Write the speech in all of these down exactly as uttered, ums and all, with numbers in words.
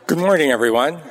Good morning, everyone.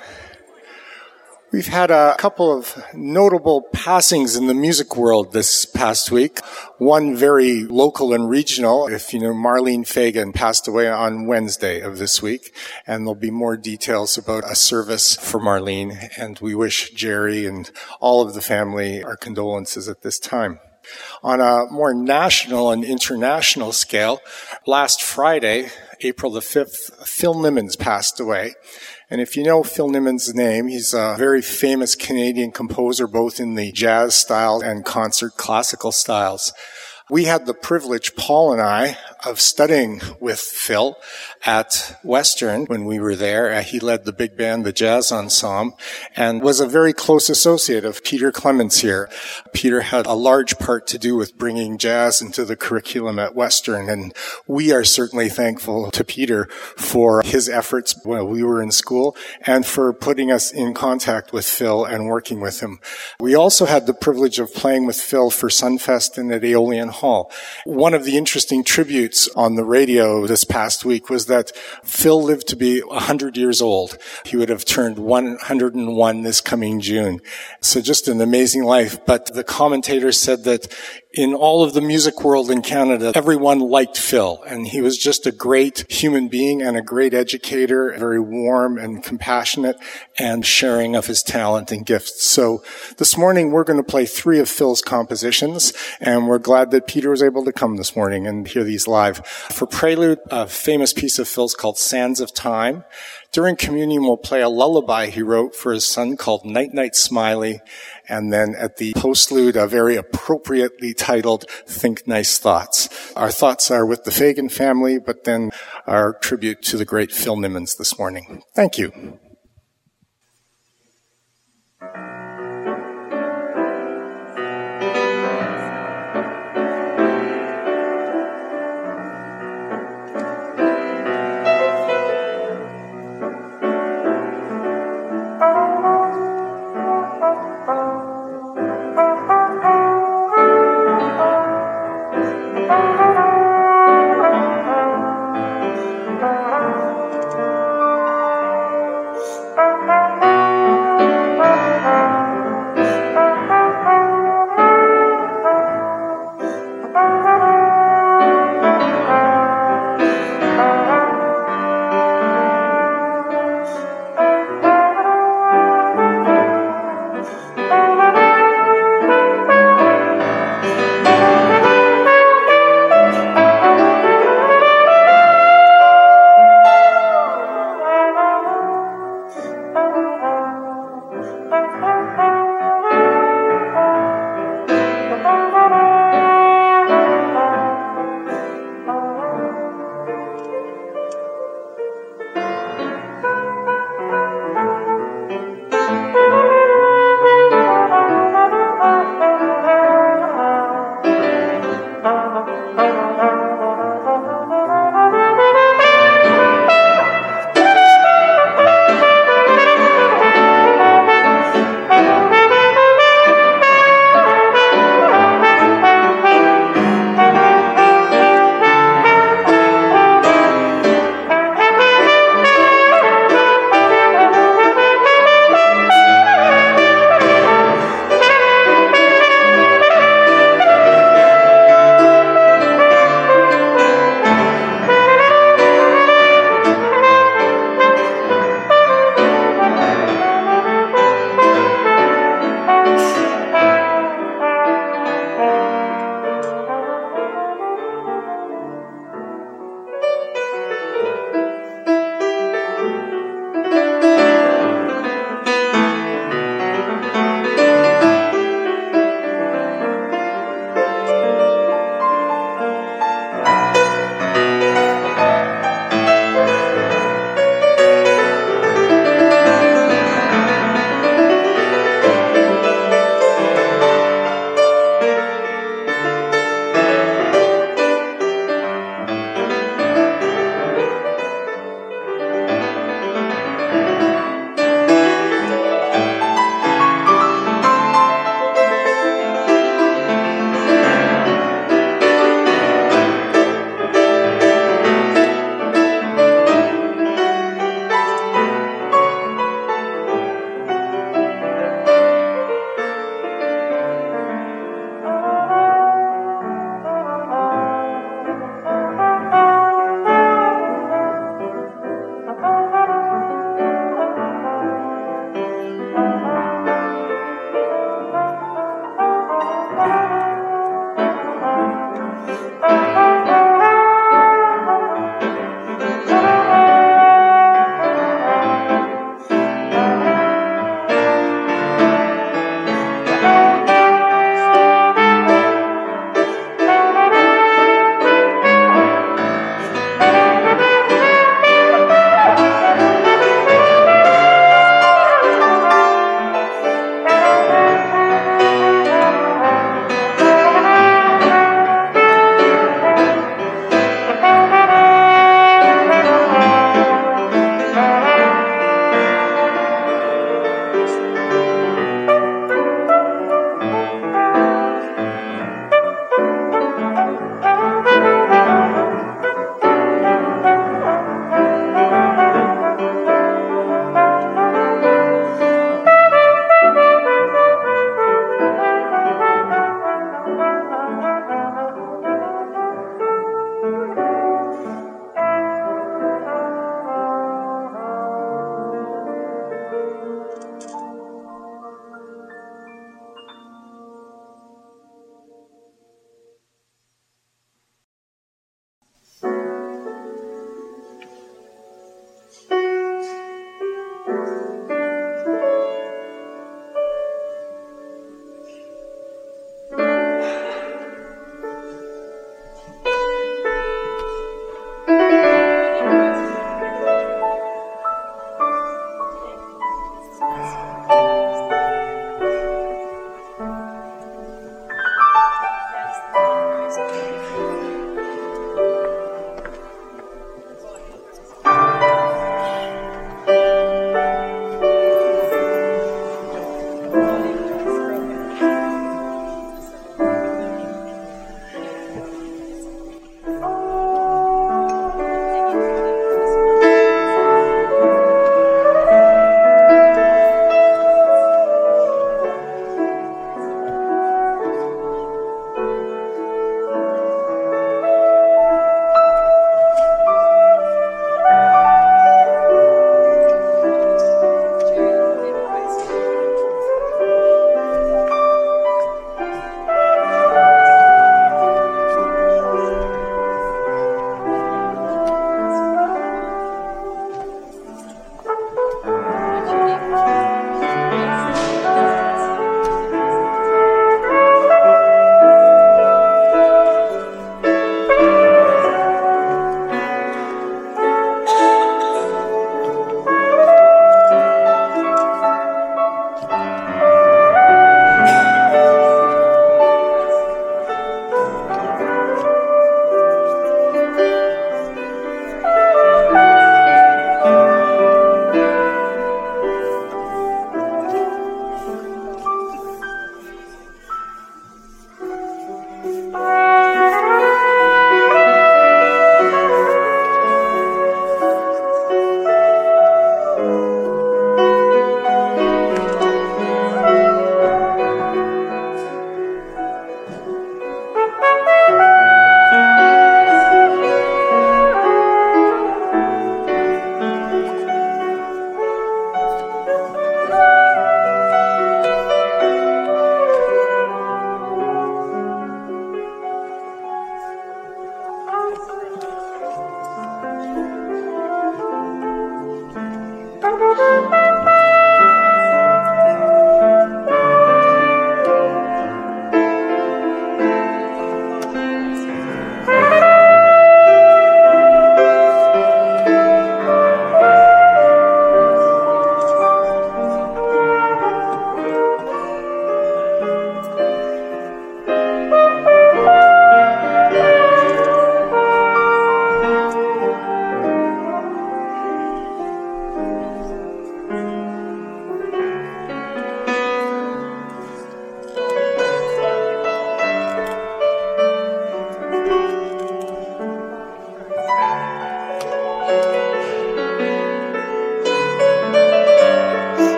We've had a couple of notable passings in the music world this past week. One very local and regional. If you know, Marlene Fagan passed away on Wednesday of this week, and there'll be more details about a service for Marlene, and we wish Jerry and all of the family our condolences at this time. On a more national and international scale, last Friday, April the fifth, Phil Nimmons passed away. And if you know Phil Nimmons' name, he's a very famous Canadian composer, both in the jazz style and concert classical styles. We had the privilege, Paul and I, of studying with Phil at Western when we were there. He led the big band, the Jazz Ensemble, and was a very close associate of Peter Clements here. Peter had a large part to do with bringing jazz into the curriculum at Western, and we are certainly thankful to Peter for his efforts while we were in school and for putting us in contact with Phil and working with him. We also had the privilege of playing with Phil for Sunfest and at Aeolian Hall. One of the interesting tributes on the radio this past week was that Phil lived to be one hundred years old. He would have turned one hundred and one this coming June. So just an amazing life. But the commentator said that in all of the music world in Canada, everyone liked Phil, and he was just a great human being and a great educator, very warm and compassionate, and sharing of his talent and gifts. So this morning we're going to play three of Phil's compositions, and we're glad that Peter was able to come this morning and hear these live. For Prelude, a famous piece of Phil's called Sands of Time. During communion, we'll play a lullaby he wrote for his son called Night Night Smiley. And then at the postlude, a very appropriately titled Think Nice Thoughts. Our thoughts are with the Fagan family, but then our tribute to the great Phil Nimmons this morning. Thank you.